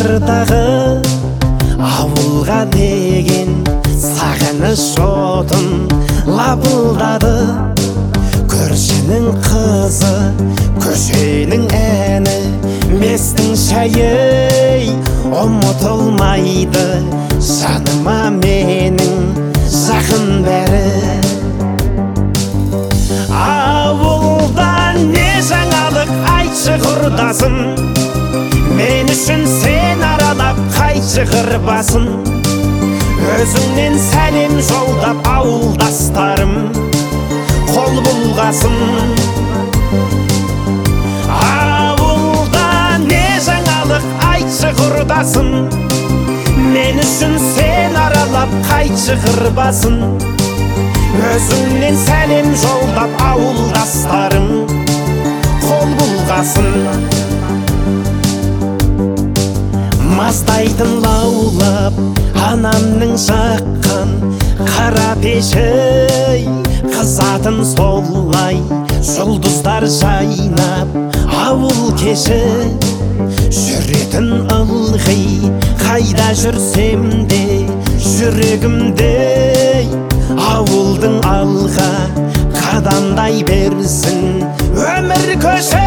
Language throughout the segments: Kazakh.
жырдағы ауылға деген сағыныш отын лапылдады. Көршінің қызы, көшенің әні, местің шайы ұмытылмайды. Жаныма менің жақын бәрі. Ауылда не жаңалық айтшы құрдасым, мен үшін сен аралап қайтшы қырбасым. Өзіңнен сәлем жолдап ауылдастарым, қол бұлғасын. Ауылда не жаңалық айтшы құрдасым, мен үшін сен аралап қайтшы қырбасым. Өзіңнен сәлем жолдап ауылдастарым, қол бұлғасын. Маздайтын лаулап анамның жаққан қара пеші, қызатын солай жұлдыздар жайнап ауыл кеші. Жүретін ылғи қайда жүрсем де жүрегімде ауылдың алға қадамдай берсін өмір көші.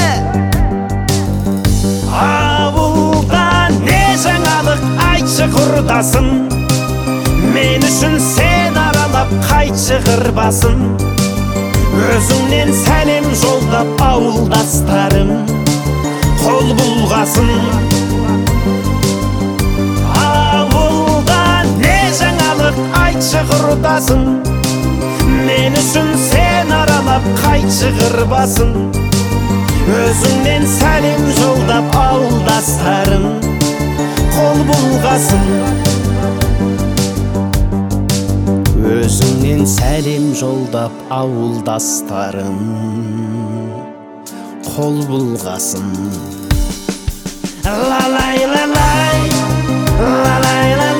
Ауылда не жаңалық айтшы құрдасым, мен үшін сен аралап қайтшы қырбасым. Өзіңнен сәлем жолдап ауылдастарым, қол бұлғасын. Ауылда не жаңалық айтшы құрдасым, мен үшін сен аралап қайтшы қырбасым. Өзіңнен сәлем жолдап ауылдастарым, қол бұлғасын. Өзіңнен сәлем жолдап ауылдастарым, қол бұлғасын. Ла-лай, ла-лай, ла-лай, ла-лай.